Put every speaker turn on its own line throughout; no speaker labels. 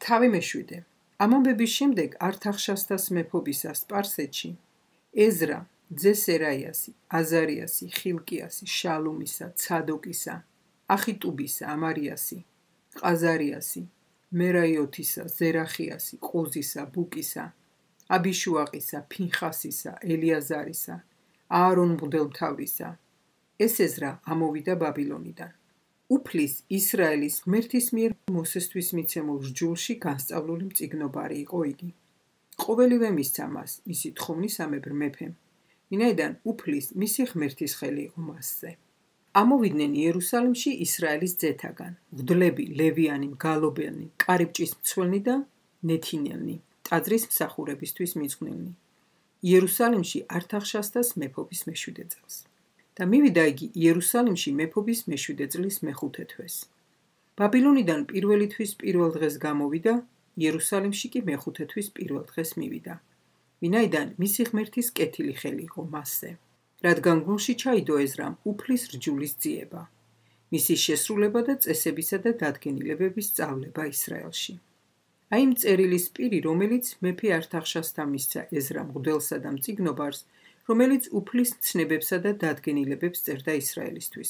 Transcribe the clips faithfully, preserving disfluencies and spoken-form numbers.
თავი მეშვიდე. ამ ამბების შემდეგ ართახშასტას მეფობისას სპარსეთში ეზრა, ძე სერაიასი, აზარიასი, ხილკიასი, შალუმისა, ცადოკისა, ახიტუბისა, ამარიასი, ყაზარიასი, მერაიოთისა, ზერახიასი, ყუზისა, ბუკისა, აბიშუაყისა, ფინხასისა, ელიაზარისა, აარონ მღვდელმთავრისა. ეს ეზრა ამოვიდა ბაბილონიდან. უფლის ისრაელის ღმერთის მიერ მოსესთვის მიცემულ რჯულში განსწავლული მწიგნობარი იყო იგი. ყოველივე მისცა მას მისი თხოვნისამებრ მეფემ, ვინაიდან უფლის მისი ღმერთის ხელი იყო მასზე. ამოვიდნენ იერუსალიმში ისრაელის ძეთაგან, მღვდლები, ლევიანი, მგალობელნი, კარიბჭის მცველნი და ნეთინელნი, ტაძრის მსახურებისთვის მიძღვნილნი. იერუსალიმში ართახშასტას მეფობის მეშვიდე წელს. და მივიდა იგი იერუსალიმში მეფობის მეშვიდე წლის მეხუთე თვეს. ბაბილონიდან პირველი თვის პირველ დღეს გამოვიდა, იერუსალიმში კი მეხუთე თვის პირველ დღეს მივიდა. ვინაიდან მისი ღმერთის კეთილი ხელი იყო მასზე. რადგან გულში ჩაიდო ეზრამ უფლის რჯულის ძიება, მისი შესრულება და წესებისა და დადგენილებების სწავლება ისრაელში. აი იმ წერილის პირი, რომელიც მეფე ართახშასტამ მისცა ეზრამ მღვდელსა და მწიგნობარს, რომელიც უფლის ცნებებსა და დადგენილებებს წერდა ისრაელისთვის.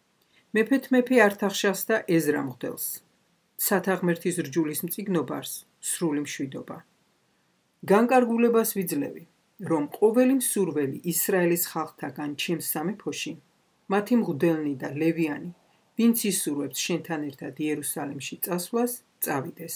მეფეთ მეფე ართახშასტა ეზრა მღვდელს, ცათა ღმერთის რჯულის მწიგნობარს, სრული მშვიდობა. განკარგულებას ვიძლევი, რომ ყოველი მსურველი ისრაელის ხალხთაგან ჩემს სამეფოში, მათი მღვდელნი და ლევიანი, ვინც ისურვებს შენთან ერთად იერუსალიმში წასვლას, წავიდეს.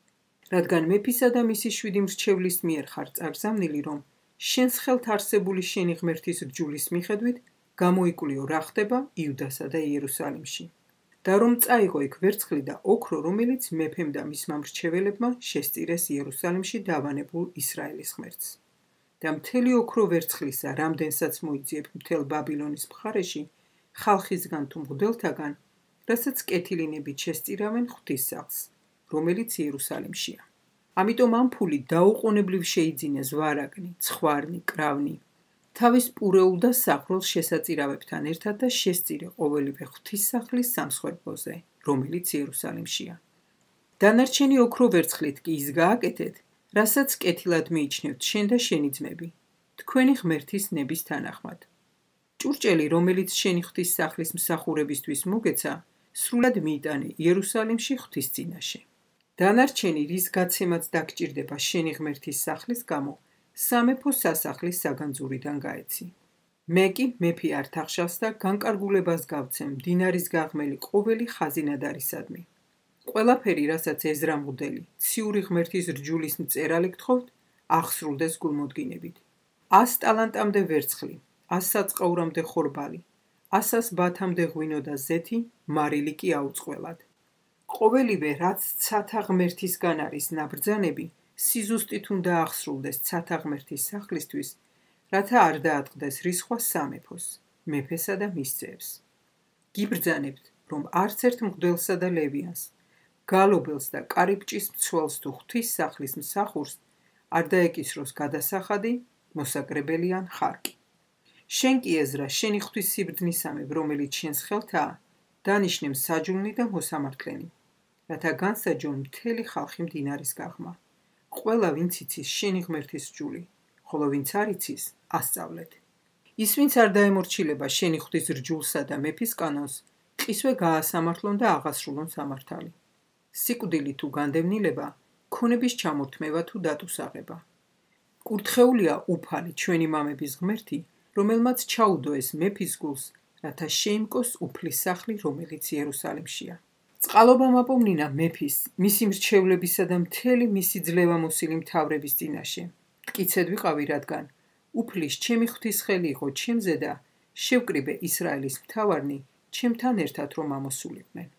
რადგან მეფისა და მისი შვიდი მრჩევლის მიერ ხარ წაგზავნილი, რომ შენს ხელთ არსებული შენი ღმერთის რჯულის მიხედვით გამოიკვლიო რა ხდება იუდასა და იერუსალიმში. და რომ წაიღო იქ ვერცხლი და ოქრო, რომელიც მეფემ და მისმა მრჩეველებმა შესწირეს იერუსალიმში დავანებულ ისრაელის ღმერთს. და მთელი ოქრო ვერცხლისა, რამდენსაც მოიძიებ მთელ ბაბილონის მხარეში, ხალხისგან თუ მღვდელთაგან, რასაც კეთილინებით შესწირავენ ღვთისმსახურს, რომელიც იერუსალიმშია. ამიტომ ამ ფულით დაუყოვნებლივ შეიძინეს ვარაკნი, ცხვარნი, კრავნი, თავის პურეულ და საყრელ შესაწირავებთან ერთად და შესწირე ყოველივე ღვთისმსახლის სამსხვერპლოზე, რომელიც იერუსალიმშია. დანარჩენი ოქრო ვერცხლით კი ის გააკეთეთ, რასაც კეთილად მიიჩნევთ შენ და შენი ძმები, თქვენი ღმერთის ნების თანახმად. ჭურჭელი, რომელიც შენი ღვთისმსახლის მსახურებისთვის მოგეცა, სრულად მიიტანე იერუსალიმში ღვთის წინაშე. დანარჩენი, რის გაცემაც დაგჭირდება შენი ღმერთის სახლის გამო, სამეფო სასახლის საგანძურიდან გაეცი. მე კი მეფე ართახშასტა განკარგულებას გავცემ მდინარის გაღმელი ყოველი ხაზინადარისადმი. ყველაფერი, რასაც ეზრა მღვდელი, ციური ღმერთის რჯულის მწერალი გთხოვთ, აღსრულდეს გულმოდგინებით. ას ტალანტამდე ვერცხლი, ას საწყაურამდე ხორბალი, ასას ბათამდე ღვინო და ზეთი, მარილი კი აუწყველად. ყოველივე, რაც ცათა ღმერთისგან არის ნაბრძანები, სიზუსტით უნდა აღსრულდეს ცათა ღმერთის სახლისთვის, რათა არ დაატყდეს რისხვა სამეფოს, მეფესა და მის ძეებს. გიბრძანებთ, რომ არც ერთ მღვდელსა და ლევიანს, გალობელს და კარიბჭის მცველს თუ ღვთის სახლის მსახურს არ დაეკისროს გადასახადი, მოსაკრებელი ან ხარკი. შენ კი ეზრა, შენი ღვთის სიბრძნისამებრ, რომელიც შენს ხელთაა, დანიშნე მსაჯულნი და მოსამართლენი, რათა განსაჯონ მთელი ხალხი მდინარის გაღმა. ყველა, ვინც იცის შენი ღმერთის რჯული, ხოლო ვინც არ იცის, ასწავლეთ. ის, ვინც არ დაემორჩილება შენი ღვთის რჯულსა და მეფის კანონს, ყისვე გაასამართლონ და აღასრულონ სამართალი. სიკვდილი თუ განდევნილება, ქონების ჩამორთმევა თუ დატუსაღება. კურთხეულია უფალი ჩვენი მამების ღმერთი, რომელმაც ჩაუდო ეს მეფის გულს, რათა შეიმკოს უფლის სახლი, რომელიც იერუსალიმშია. წყალობა მაპოვნინა მეფის, მისი მრჩევლებისა და მთელი მისი ძლევამოსილი მთავრების წინაშე. მტკიცედ ვიყავი, რადგან უფლის ჩემი ღვთის ხელი იყო ჩემზე და შევკრიბე ისრაელის მთავარნი, ჩემთან ერთად რომ ამოსულიყვნენ.